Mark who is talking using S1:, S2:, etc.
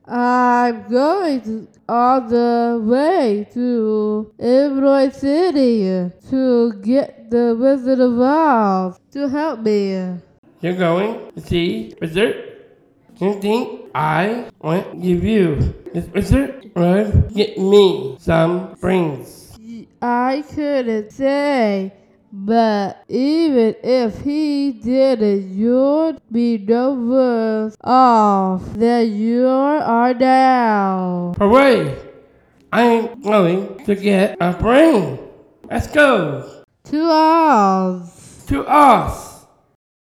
S1: I'm going all the way to Emerald City to get the Wizard of Oz to help me.
S2: You're going to see Wizard? You think I want give you this wizard would get me some brains?
S1: I couldn't say, but even if he didn't, you'd be no worse off than you are now.
S2: Hooray! I'm going to get a brain. Let's go
S1: To Oz.
S2: to Oz.